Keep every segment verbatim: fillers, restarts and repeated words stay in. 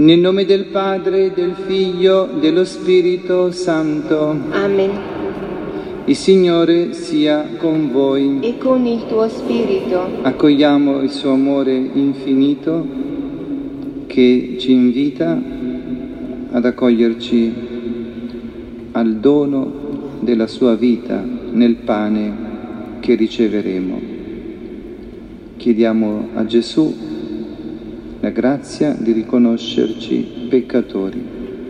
Nel nome del Padre, del Figlio, dello Spirito Santo. Amen. Il Signore sia con voi. E con il tuo spirito. Accogliamo il suo amore infinito che ci invita ad accoglierci al dono della sua vita nel pane che riceveremo. Chiediamo a Gesù la grazia di riconoscerci peccatori.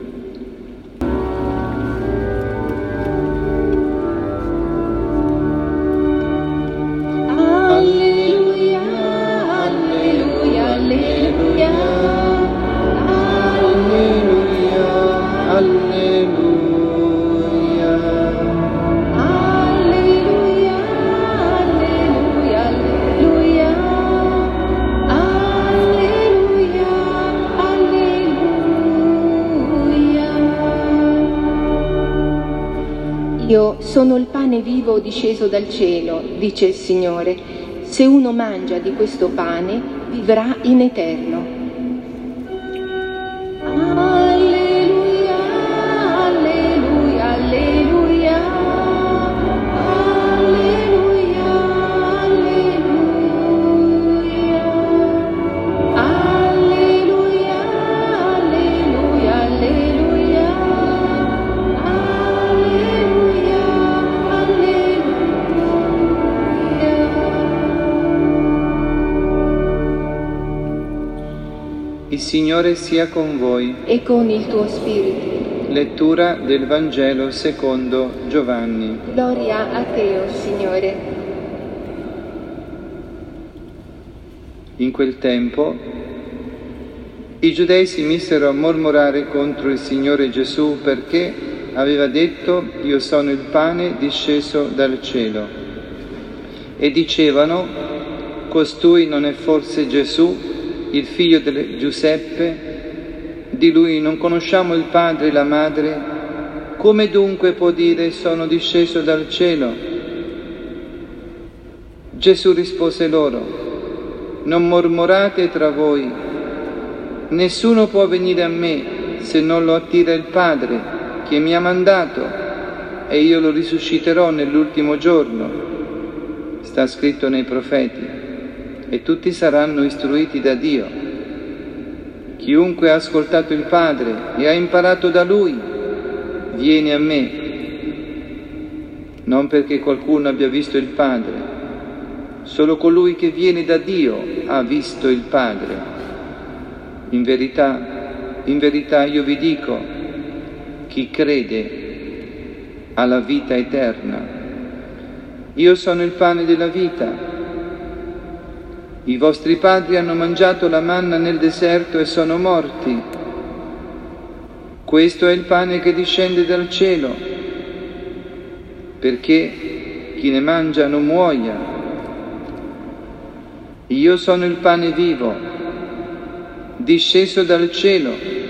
Io sono il pane vivo disceso dal cielo, dice il Signore. Se uno mangia di questo pane, vivrà in eterno. Alleluia, alleluia, alleluia, alleluia, alleluia, alleluia, alleluia, alleluia. Il Signore sia con voi. E con il tuo spirito. Lettura del Vangelo secondo Giovanni. Gloria a te, o Signore. In quel tempo i giudei si misero a mormorare contro il Signore Gesù perché aveva detto: io sono il pane disceso dal cielo. E dicevano: costui non è forse Gesù, il figlio di Giuseppe? Di lui non conosciamo il padre e la madre? Come dunque può dire sono disceso dal cielo? Gesù rispose loro: non mormorate tra voi, nessuno può venire a me se non lo attira il Padre che mi ha mandato, e io lo risusciterò nell'ultimo giorno. Sta scritto nei profeti. E tutti saranno istruiti da Dio. Chiunque ha ascoltato il Padre e ha imparato da Lui, viene a me, non perché qualcuno abbia visto il Padre, solo colui che viene da Dio ha visto il Padre. In verità, in verità io vi dico, chi crede ha la vita eterna. Io sono il pane della vita. I vostri padri hanno mangiato la manna nel deserto e sono morti. Questo è il pane che discende dal cielo, perché chi ne mangia non muoia. Io sono il pane vivo, disceso dal cielo.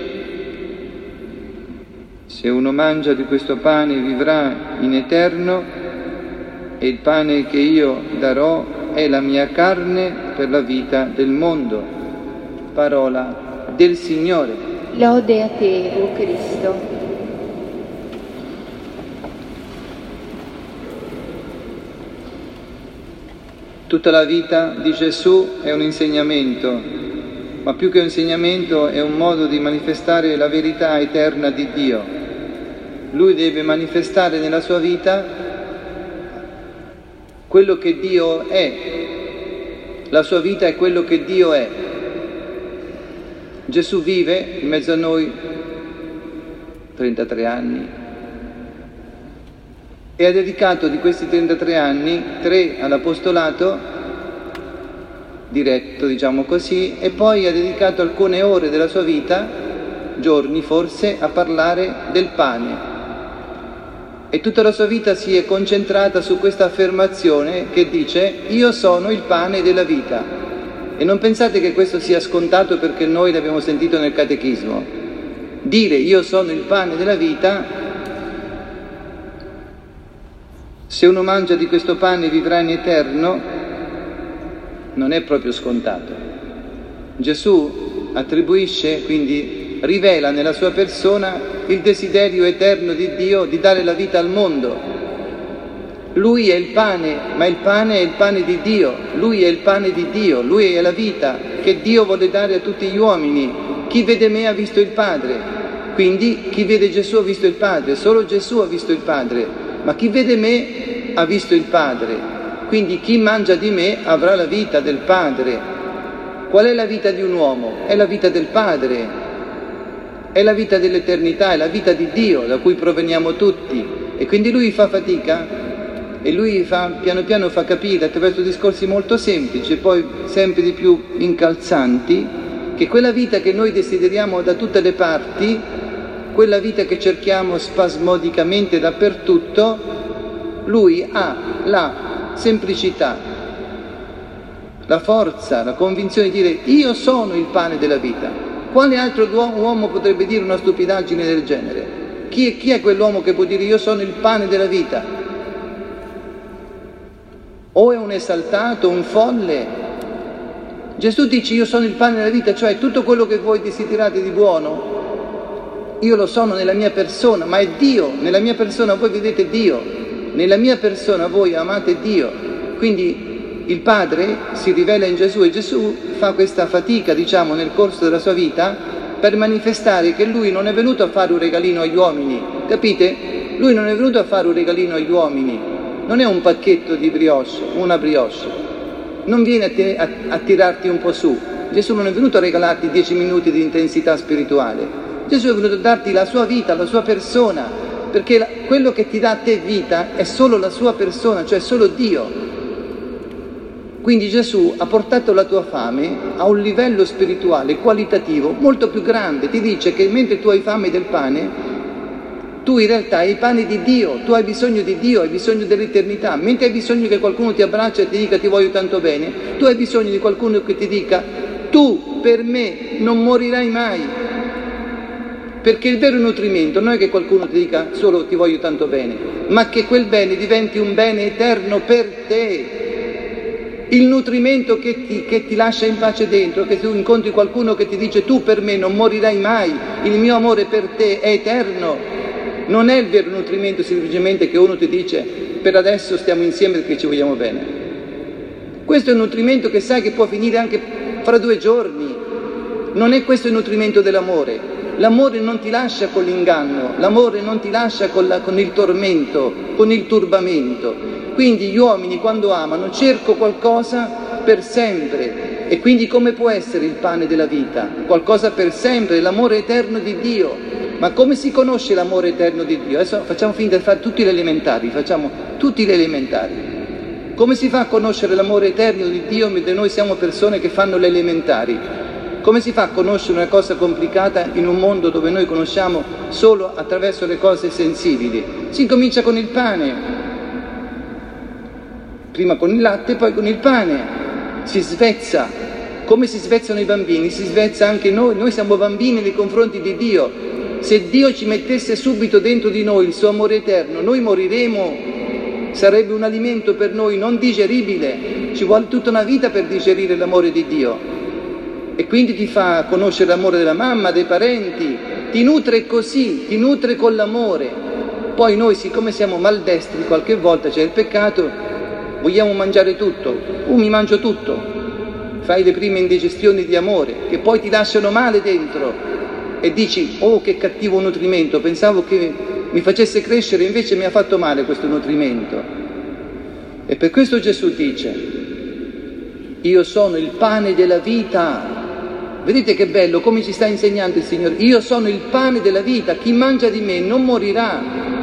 Se uno mangia di questo pane vivrà in eterno, e il pane che io darò è la mia carne per la vita del mondo. Parola del Signore. Lode a te, o Cristo. Tutta la vita di Gesù è un insegnamento, ma più che un insegnamento è un modo di manifestare la verità eterna di Dio. Lui deve manifestare nella sua vita quello che Dio è. La sua vita è quello che Dio è. Gesù vive in mezzo a noi trentatré anni e ha dedicato di questi trentatré anni tre all'apostolato diretto, diciamo così, e poi ha dedicato alcune ore della sua vita, giorni forse, a parlare del pane. E tutta la sua vita si è concentrata su questa affermazione che dice: io sono il pane della vita. E non pensate che questo sia scontato perché noi l'abbiamo sentito nel catechismo. Dire io sono il pane della vita, se uno mangia di questo pane vivrà in eterno, non è proprio scontato. Gesù attribuisce quindi rivela nella sua persona il desiderio eterno di Dio di dare la vita al mondo. Lui è il pane, ma il pane è il pane di Dio, Lui è il pane di Dio, Lui è la vita che Dio vuole dare a tutti gli uomini. Chi vede me ha visto il Padre, quindi chi vede Gesù ha visto il Padre, solo Gesù ha visto il Padre, ma chi vede me ha visto il Padre, quindi chi mangia di me avrà la vita del Padre. Qual è la vita di un uomo? È la vita del Padre, è la vita dell'eternità, è la vita di Dio da cui proveniamo tutti, e quindi Lui fa fatica. E lui fa, piano piano fa capire attraverso discorsi molto semplici e poi sempre di più incalzanti che quella vita che noi desideriamo da tutte le parti, quella vita che cerchiamo spasmodicamente dappertutto, lui ha la semplicità, la forza, la convinzione di dire io sono il pane della vita. Quale altro uomo potrebbe dire una stupidaggine del genere? Chi è, chi è quell'uomo che può dire io sono il pane della vita? O è un esaltato, un folle. Gesù dice io sono il pane della vita, cioè tutto quello che voi desiderate di buono, io lo sono nella mia persona, ma è Dio, nella mia persona voi vedete Dio, nella mia persona voi amate Dio. Quindi il Padre si rivela in Gesù e Gesù fa questa fatica, diciamo, nel corso della sua vita per manifestare che Lui non è venuto a fare un regalino agli uomini, capite? Lui non è venuto a fare un regalino agli uomini. Non è un pacchetto di brioche, una brioche, non viene a, te, a, a tirarti un po' su. Gesù non è venuto a regalarti dieci minuti di intensità spirituale, Gesù è venuto a darti la sua vita, la sua persona, perché la, quello che ti dà a te vita è solo la sua persona, cioè solo Dio. Quindi Gesù ha portato la tua fame a un livello spirituale, qualitativo, molto più grande. Ti dice che mentre tu hai fame del pane, tu in realtà hai il pane di Dio, tu hai bisogno di Dio, hai bisogno dell'eternità. Mentre hai bisogno che qualcuno ti abbraccia e ti dica ti voglio tanto bene, tu hai bisogno di qualcuno che ti dica tu per me non morirai mai. Perché il vero nutrimento non è che qualcuno ti dica solo ti voglio tanto bene, ma che quel bene diventi un bene eterno per te. Il nutrimento che ti, che ti lascia in pace dentro, che tu incontri qualcuno che ti dice tu per me non morirai mai, il mio amore per te è eterno. Non è il vero nutrimento semplicemente che uno ti dice per adesso stiamo insieme perché ci vogliamo bene. Questo è un nutrimento che sai che può finire anche fra due giorni. Non è questo il nutrimento dell'amore. L'amore non ti lascia con l'inganno, l'amore non ti lascia con, la, con il tormento, con il turbamento. Quindi gli uomini quando amano cercano qualcosa per sempre. E quindi come può essere il pane della vita? Qualcosa per sempre, l'amore eterno di Dio. Ma come si conosce l'amore eterno di Dio? Adesso facciamo finta di fare tutti gli elementari, facciamo tutti gli elementari. Come si fa a conoscere l'amore eterno di Dio mentre noi siamo persone che fanno le elementari? Come si fa a conoscere una cosa complicata in un mondo dove noi conosciamo solo attraverso le cose sensibili? Si comincia con il pane, prima con il latte, poi con il pane, si svezza. Come si svezzano i bambini? Si svezza anche noi, noi siamo bambini nei confronti di Dio. Se Dio ci mettesse subito dentro di noi il suo amore eterno, noi moriremo, sarebbe un alimento per noi non digeribile, ci vuole tutta una vita per digerire l'amore di Dio. E quindi ti fa conoscere l'amore della mamma, dei parenti, ti nutre così, ti nutre con l'amore. Poi noi, siccome siamo maldestri, qualche volta c'è il peccato, vogliamo mangiare tutto, uh, mi mangio tutto, fai le prime indigestioni di amore, che poi ti lasciano male dentro. E dici, oh che cattivo nutrimento, pensavo che mi facesse crescere, invece mi ha fatto male questo nutrimento. E per questo Gesù dice, io sono il pane della vita. Vedete che bello, come ci sta insegnando il Signore, io sono il pane della vita, chi mangia di me non morirà.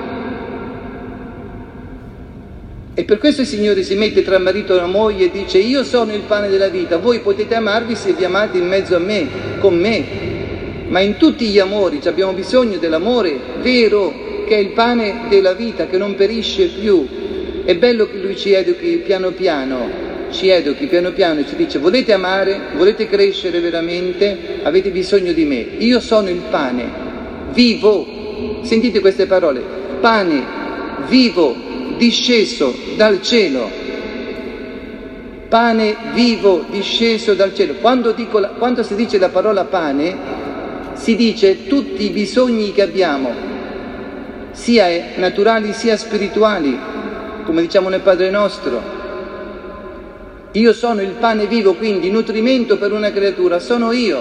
E per questo il Signore si mette tra marito e la moglie e dice, io sono il pane della vita, voi potete amarvi se vi amate in mezzo a me, con me. Ma in tutti gli amori abbiamo bisogno dell'amore vero, che è il pane della vita, che non perisce più. È bello che Lui ci educhi piano piano, ci educhi piano piano e ci dice volete amare, volete crescere veramente, avete bisogno di me. Io sono il pane vivo, sentite queste parole, pane vivo, disceso dal cielo. Pane vivo, disceso dal cielo. Quando, dico la, quando si dice la parola pane, si dice tutti i bisogni che abbiamo, sia naturali sia spirituali, come diciamo nel Padre Nostro. Io sono il pane vivo, quindi nutrimento per una creatura, sono io.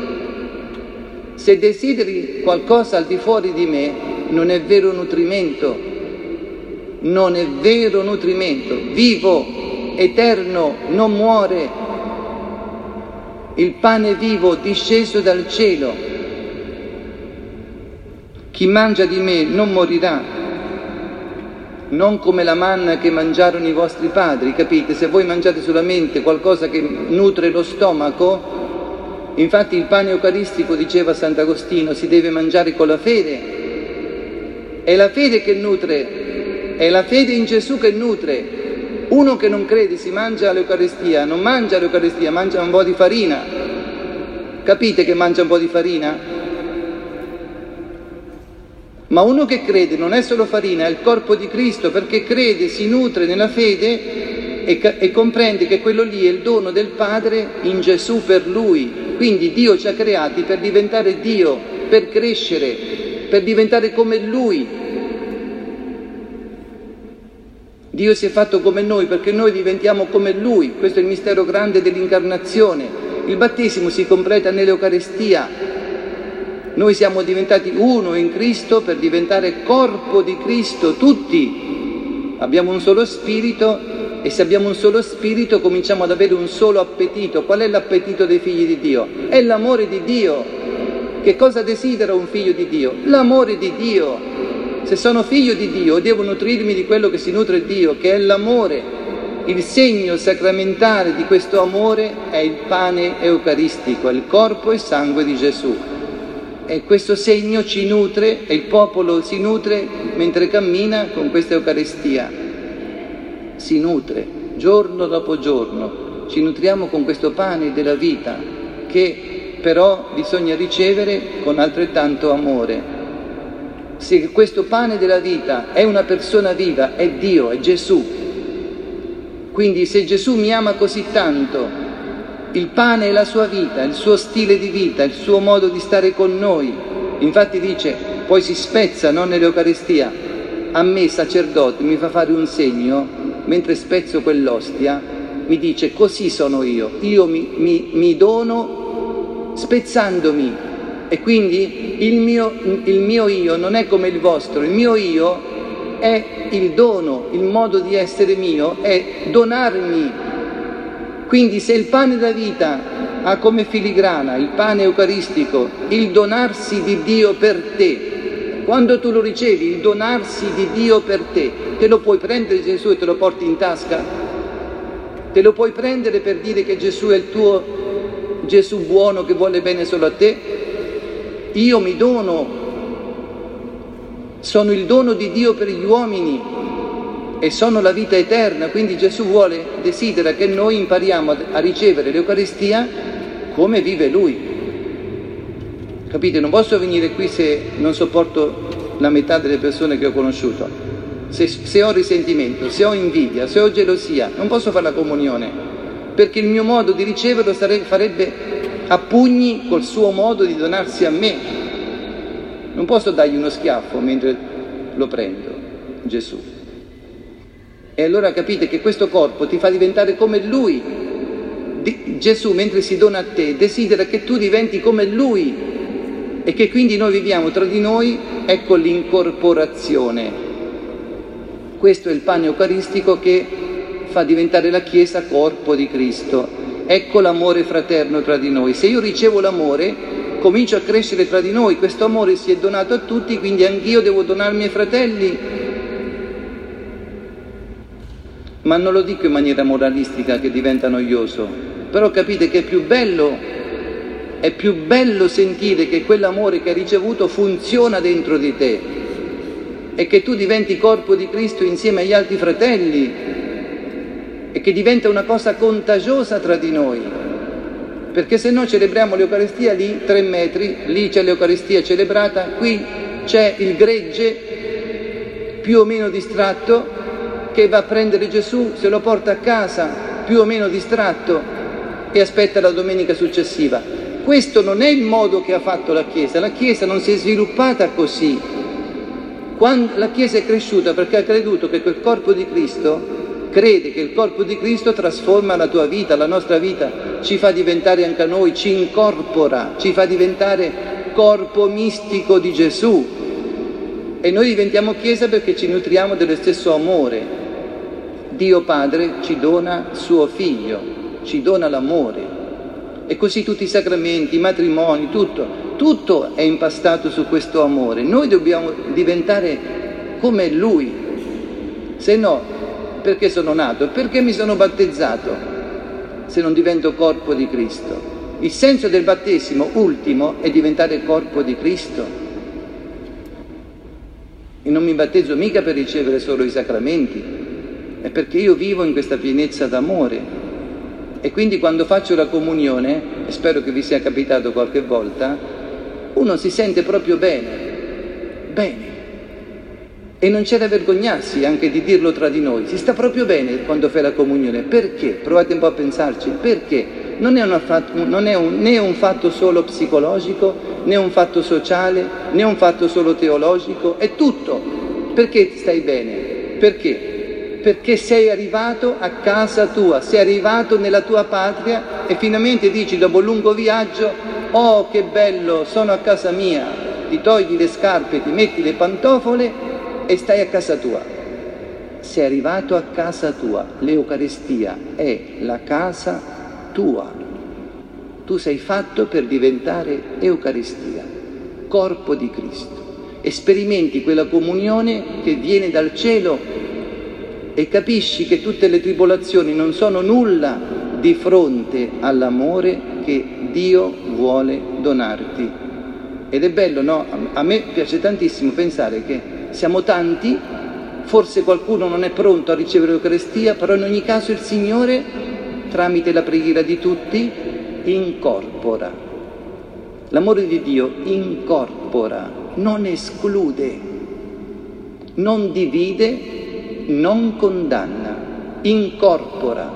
Se desideri qualcosa al di fuori di me, non è vero nutrimento, non è vero nutrimento, vivo, eterno, non muore, il pane vivo disceso dal cielo. Chi mangia di me non morirà, non come la manna che mangiarono i vostri padri, capite? Se voi mangiate solamente qualcosa che nutre lo stomaco, infatti il pane eucaristico, diceva Sant'Agostino, si deve mangiare con la fede, è la fede che nutre, è la fede in Gesù che nutre. Uno che non crede si mangia l'Eucaristia, non mangia l'Eucaristia, mangia un po' di farina. Capite che mangia un po' di farina? Ma uno che crede non è solo farina, è il corpo di Cristo, perché crede, si nutre nella fede e, e comprende che quello lì è il dono del Padre in Gesù per Lui. Quindi Dio ci ha creati per diventare Dio, per crescere, per diventare come Lui. Dio si è fatto come noi perché noi diventiamo come Lui. Questo è il mistero grande dell'incarnazione. Il battesimo si completa nell'Eucaristia. Noi siamo diventati uno in Cristo per diventare corpo di Cristo, tutti. Abbiamo un solo spirito e se abbiamo un solo spirito cominciamo ad avere un solo appetito. Qual è l'appetito dei figli di Dio? È l'amore di Dio. Che cosa desidera un figlio di Dio? L'amore di Dio. Se sono figlio di Dio devo nutrirmi di quello che si nutre Dio, che è l'amore. Il segno sacramentale di questo amore è il pane eucaristico, è il corpo e sangue di Gesù. E questo segno ci nutre e il popolo si nutre mentre cammina con questa Eucaristia. Si nutre giorno dopo giorno, ci nutriamo con questo pane della vita che però bisogna ricevere con altrettanto amore. Se questo pane della vita è una persona viva, è Dio, è Gesù. Quindi se Gesù mi ama così tanto, il pane è la sua vita, il suo stile di vita, il suo modo di stare con noi. Infatti dice, poi si spezza, non nell'Eucaristia, a me sacerdote mi fa fare un segno, mentre spezzo quell'ostia, mi dice così sono io, io mi, mi, mi dono spezzandomi. E quindi il mio, il mio io non è come il vostro, il mio io è il dono, il modo di essere mio è donarmi. Quindi se il pane della vita ha come filigrana, il pane eucaristico, il donarsi di Dio per te, quando tu lo ricevi, il donarsi di Dio per te, te lo puoi prendere Gesù e te lo porti in tasca? Te lo puoi prendere per dire che Gesù è il tuo Gesù buono che vuole bene solo a te? Io mi dono, sono il dono di Dio per gli uomini e sono la vita eterna, quindi Gesù vuole, desidera che noi impariamo a ricevere l'Eucaristia come vive Lui. Capite? Non posso venire qui se non sopporto la metà delle persone che ho conosciuto, se, se ho risentimento, se ho invidia, se ho gelosia, non posso fare la comunione, perché il mio modo di riceverlo sarebbe, farebbe a pugni col suo modo di donarsi a me. Non posso dargli uno schiaffo mentre lo prendo, Gesù. E allora capite che questo corpo ti fa diventare come Lui. Di, Gesù, mentre si dona a te, desidera che tu diventi come Lui e che quindi noi viviamo tra di noi, ecco l'incorporazione. Questo è il pane eucaristico che fa diventare la Chiesa corpo di Cristo. Ecco l'amore fraterno tra di noi. Se io ricevo l'amore, comincio a crescere tra di noi. Questo amore si è donato a tutti, quindi anch'io devo donarmi ai fratelli. Ma non lo dico in maniera moralistica che diventa noioso, però capite che è più bello, è più bello sentire che quell'amore che hai ricevuto funziona dentro di te e che tu diventi corpo di Cristo insieme agli altri fratelli. E che diventa una cosa contagiosa tra di noi, perché se noi celebriamo l'Eucaristia lì, tre metri, lì c'è l'Eucaristia celebrata, qui c'è il gregge più o meno distratto che va a prendere Gesù, se lo porta a casa più o meno distratto e aspetta la domenica successiva. questo non è il modo che ha fatto la Chiesa. La Chiesa non si è sviluppata così. Quando la Chiesa è cresciuta perché ha creduto che quel corpo di Cristo, crede che il corpo di Cristo trasforma la tua vita, la nostra vita, ci fa diventare anche a noi, ci incorpora, ci fa diventare corpo mistico di Gesù. E noi diventiamo Chiesa perché ci nutriamo dello stesso amore. Dio Padre ci dona suo Figlio, ci dona l'amore. E così tutti i sacramenti, i matrimoni, tutto, tutto è impastato su questo amore. Noi dobbiamo diventare come Lui. Se no, perché sono nato? Perché mi sono battezzato? Se non divento corpo di Cristo. Il senso del battesimo ultimo è diventare corpo di Cristo. E non mi battezzo mica per ricevere solo i sacramenti, è perché io vivo in questa pienezza d'amore. E quindi quando faccio la comunione, e spero che vi sia capitato qualche volta, uno si sente proprio bene, bene. E non c'è da vergognarsi anche di dirlo tra di noi, si sta proprio bene quando fai la comunione. Perché? Provate un po' a pensarci, perché? Non è, una fatto, non è un, né un fatto solo psicologico, né un fatto sociale, né un fatto solo teologico, è tutto. Perché stai bene? Perché? Perché sei arrivato a casa tua, sei arrivato nella tua patria e finalmente dici dopo un lungo viaggio: oh che bello, sono a casa mia, ti togli le scarpe, ti metti le pantofole e stai a casa tua. Sei arrivato a casa tua. L'Eucaristia è la casa tua. Tu sei fatto per diventare Eucaristia, corpo di Cristo. E sperimenti quella comunione che viene dal cielo e capisci che tutte le tribolazioni non sono nulla di fronte all'amore che Dio vuole donarti. Ed è bello, no? A me piace tantissimo pensare che siamo tanti, forse qualcuno non è pronto a ricevere l'Eucaristia, però in ogni caso il Signore, tramite la preghiera di tutti, incorpora. L'amore di Dio incorpora, non esclude, non divide, non condanna, incorpora.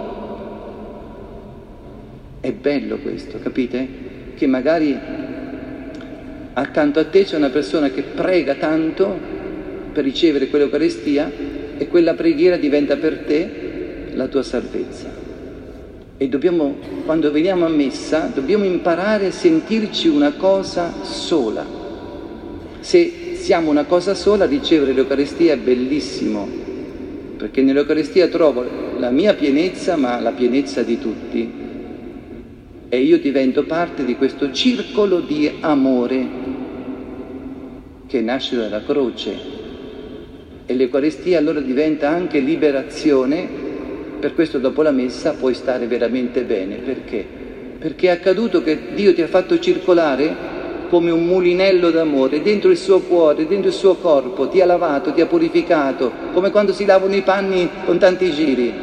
È bello questo, capite? Che magari accanto a te c'è una persona che prega tanto per ricevere quell'Eucaristia e quella preghiera diventa per te la tua salvezza. E dobbiamo, quando veniamo a messa, dobbiamo imparare a sentirci una cosa sola. Se siamo una cosa sola, ricevere l'Eucaristia è bellissimo, perché nell'Eucaristia trovo la mia pienezza, ma la pienezza di tutti. E io divento parte di questo circolo di amore che nasce dalla croce. E l'Eucaristia allora diventa anche liberazione. Per questo dopo la messa puoi stare veramente bene. Perché? Perché è accaduto che Dio ti ha fatto circolare come un mulinello d'amore dentro il suo cuore, dentro il suo corpo, ti ha lavato, ti ha purificato, come quando si lavano i panni con tanti giri.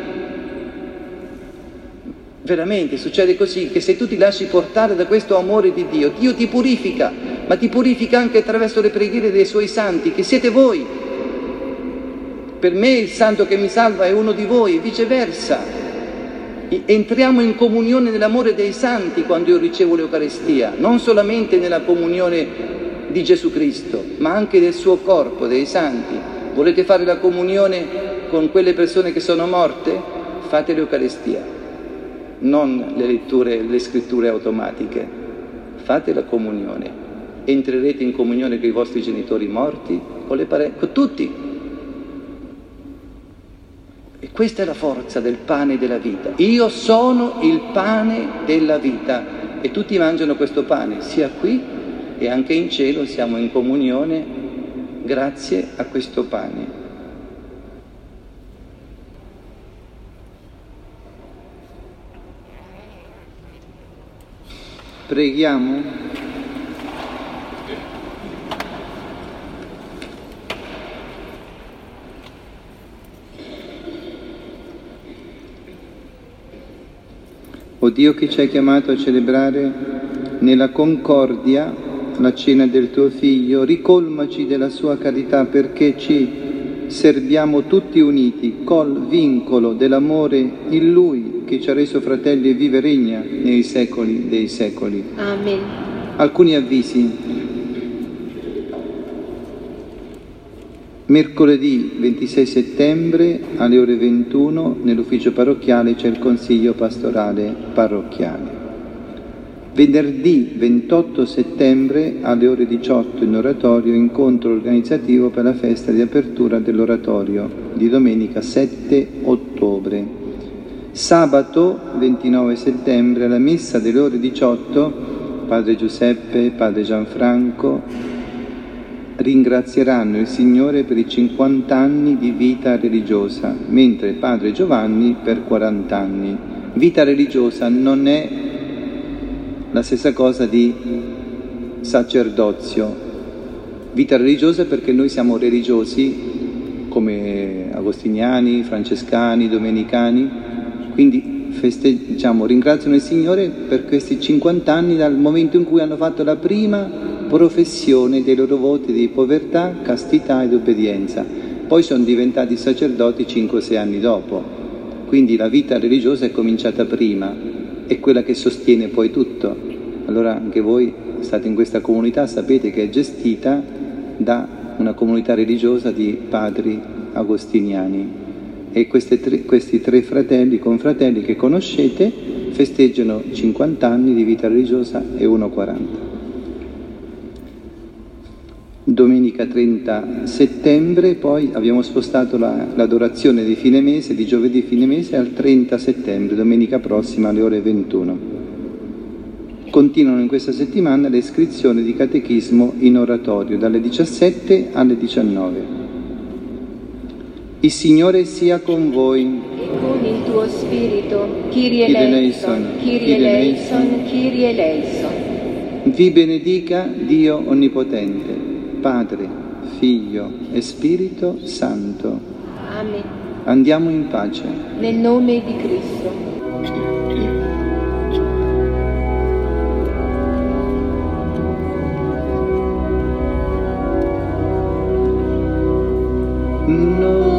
Veramente succede così, che se tu ti lasci portare da questo amore di Dio, Dio ti purifica, ma ti purifica anche attraverso le preghiere dei Suoi santi, che siete voi. Per me il santo che mi salva è uno di voi, e viceversa. Entriamo in comunione nell'amore dei santi quando io ricevo l'Eucaristia, non solamente nella comunione di Gesù Cristo, ma anche del suo corpo, dei santi. Volete fare la comunione con quelle persone che sono morte? Fate l'Eucaristia, non le letture, le scritture automatiche. Fate la comunione. Entrerete in comunione con i vostri genitori morti, con le parenti, con tutti. E questa è la forza del pane della vita. Io sono il pane della vita e tutti mangiano questo pane, sia qui e anche in cielo siamo in comunione grazie a questo pane. Preghiamo. O Dio che ci hai chiamato a celebrare nella concordia la cena del tuo Figlio, ricolmaci della sua carità perché ci serviamo tutti uniti col vincolo dell'amore in Lui che ci ha reso fratelli e vive e regna nei secoli dei secoli. Amen. Alcuni avvisi. Mercoledì ventisei settembre alle ore ventuno nell'ufficio parrocchiale c'è il consiglio pastorale parrocchiale. Venerdì ventotto settembre alle ore diciotto in oratorio incontro organizzativo per la festa di apertura dell'oratorio di domenica sette ottobre. Sabato ventinove settembre alla messa delle ore diciotto Padre Giuseppe, Padre Gianfranco ringrazieranno il Signore per i cinquanta anni di vita religiosa, mentre Padre Giovanni per quaranta anni. Vita religiosa non è la stessa cosa di sacerdozio. Vita religiosa perché noi siamo religiosi come agostiniani, francescani, domenicani, quindi feste, diciamo, ringraziano il Signore per questi cinquanta anni dal momento in cui hanno fatto la prima professione dei loro voti di povertà, castità ed obbedienza. Poi sono diventati sacerdoti cinque sei anni dopo. Quindi la vita religiosa è cominciata prima. È quella che sostiene poi tutto. Allora anche voi state in questa comunità, sapete che è gestita da una comunità religiosa di padri agostiniani e tre, questi tre fratelli, confratelli che conoscete, festeggiano cinquanta anni di vita religiosa e uno quaranta. Domenica trenta settembre poi abbiamo spostato la, l'adorazione di fine mese, di giovedì fine mese al trenta settembre, domenica prossima alle ore ventuno. Continuano in questa settimana le iscrizioni di catechismo in oratorio dalle diciassette alle diciannove. Il Signore sia con voi. E con il tuo spirito. Kyrie eleison, Kyrie eleison, Kyrie eleison. Vi benedica Dio Onnipotente, Padre, Figlio e Spirito Santo. Amen. Andiamo in pace. Nel nome di Cristo. No.